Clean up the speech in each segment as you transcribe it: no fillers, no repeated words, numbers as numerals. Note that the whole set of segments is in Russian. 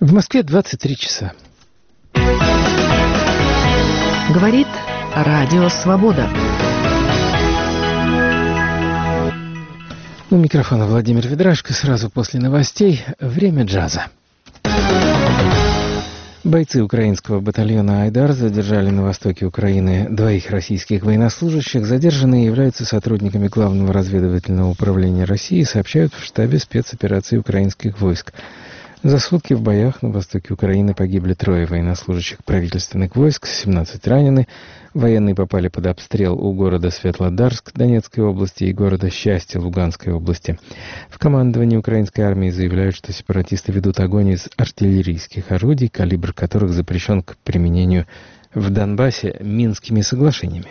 В Москве 23 часа. Говорит Радио Свобода. У микрофона Владимир Ведрашко. Сразу после новостей «Время джаза». Бойцы украинского батальона «Айдар» задержали на востоке Украины 2 российских военнослужащих. Задержанные являются сотрудниками Главного разведывательного управления России, сообщают в штабе спецопераций украинских войск. За сутки в боях на востоке Украины погибли 3 военнослужащих правительственных войск, 17 ранены. Военные попали под обстрел у города Светлодарск Донецкой области и города Счастье Луганской области. В командовании украинской армии заявляют, что сепаратисты ведут огонь из артиллерийских орудий, калибр которых запрещен к применению в Донбассе Минскими соглашениями.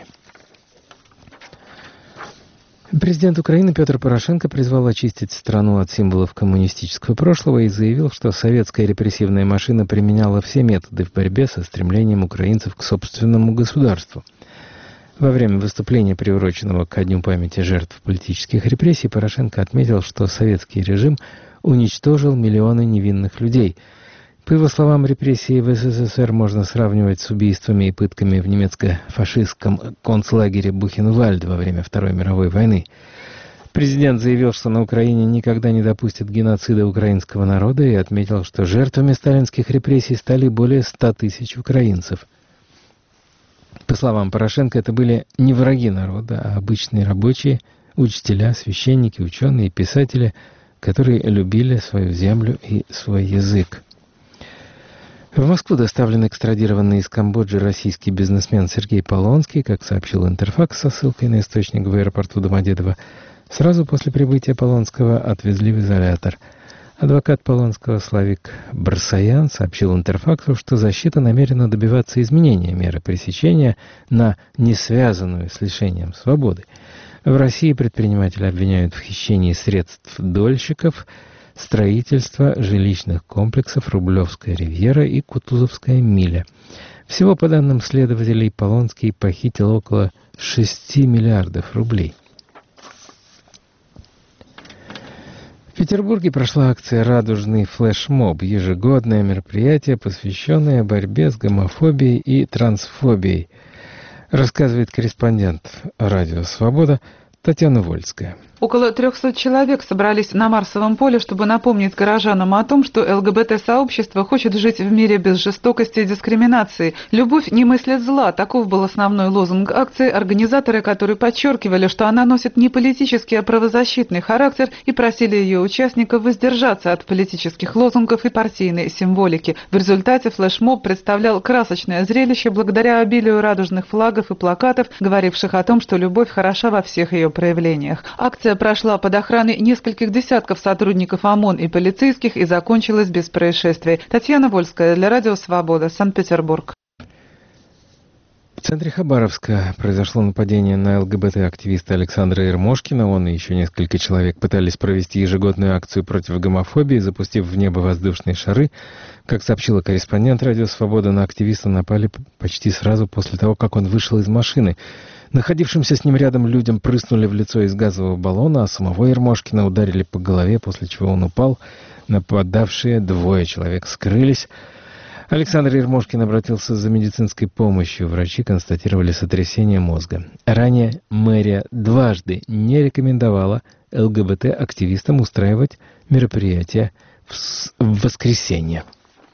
Президент Украины Петр Порошенко призвал очистить страну от символов коммунистического прошлого и заявил, что советская репрессивная машина применяла все методы в борьбе со стремлением украинцев к собственному государству. Во время выступления, приуроченного ко Дню памяти жертв политических репрессий, Порошенко отметил, что советский режим уничтожил миллионы невинных людей. По его словам, репрессии в СССР можно сравнивать с убийствами и пытками в немецко-фашистском концлагере Бухенвальд во время Второй мировой войны. Президент заявил, что на Украине никогда не допустят геноцида украинского народа, и отметил, что жертвами сталинских репрессий стали более 100 тысяч украинцев. По словам Порошенко, это были не враги народа, а обычные рабочие, учителя, священники, ученые и писатели, которые любили свою землю и свой язык. В Москву доставлен экстрадированный из Камбоджи российский бизнесмен Сергей Полонский, как сообщил Интерфакс со ссылкой на источник в аэропорту Домодедово. Сразу после прибытия Полонского отвезли в изолятор. Адвокат Полонского Славик Барсаян сообщил Интерфаксу, что защита намерена добиваться изменения меры пресечения на несвязанную с лишением свободы. В России предпринимателя обвиняют в хищении средств дольщиков, строительство жилищных комплексов Рублевская ривьера и Кутузовская миля. Всего, по данным следователей, Полонский похитил около 6 миллиардов рублей. В Петербурге прошла акция «Радужный флешмоб» – ежегодное мероприятие, посвященное борьбе с гомофобией и трансфобией, рассказывает корреспондент «Радио Свобода» Татьяна Вольская. Около 300 человек собрались на Марсовом поле, чтобы напомнить горожанам о том, что ЛГБТ-сообщество хочет жить в мире без жестокости и дискриминации. «Любовь не мыслит зла» – таков был основной лозунг акции, организаторы которой подчеркивали, что она носит не политический, а правозащитный характер, и просили ее участников воздержаться от политических лозунгов и партийной символики. В результате флешмоб представлял красочное зрелище благодаря обилию радужных флагов и плакатов, говоривших о том, что любовь хороша во всех ее проявлениях. Акция прошла под охраной нескольких десятков сотрудников ОМОН и полицейских и закончилась без происшествий. Татьяна Вольская для Радио Свобода, Санкт-Петербург. В центре Хабаровска произошло нападение на ЛГБТ-активиста Александра Ермошкина. Он и еще несколько человек пытались провести ежегодную акцию против гомофобии, запустив в небо воздушные шары. Как сообщила корреспондент Радио Свобода, на активиста напали почти сразу после того, как он вышел из машины. Находившимся с ним рядом людям прыснули в лицо из газового баллона, а самого Ермошкина ударили по голове, после чего он упал. Нападавшие 2 человек скрылись. Александр Ермошкин обратился за медицинской помощью. Врачи констатировали сотрясение мозга. Ранее мэрия дважды не рекомендовала ЛГБТ-активистам устраивать мероприятия в воскресенье.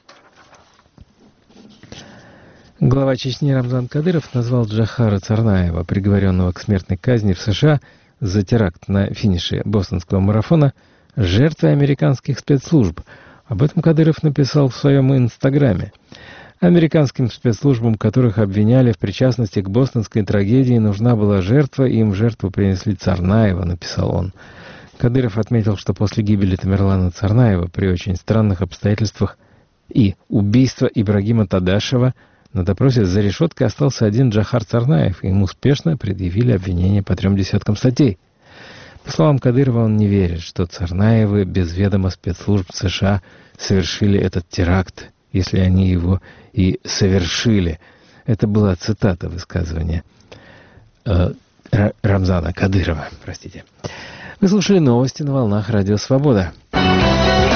Глава Чечни Рамзан Кадыров назвал Джохара Царнаева, приговоренного к смертной казни в США за теракт на финише бостонского марафона, жертвой американских спецслужб. Об этом Кадыров написал в своем инстаграме. Американским спецслужбам, которых обвиняли в причастности к бостонской трагедии, нужна была жертва, и им в жертву принесли Царнаева, написал он. Кадыров отметил, что после гибели Тамерлана Царнаева при очень странных обстоятельствах и убийства Ибрагима Тадашева на допросе за решеткой остался один Джохар Царнаев, и ему успешно предъявили обвинения по 3 десяткам статей. По словам Кадырова, он не верит, что Царнаевы без ведома спецслужб США совершили этот теракт, если они его и совершили. Это была цитата высказывания Рамзана Кадырова. Вы слушали новости на волнах Радио Свобода.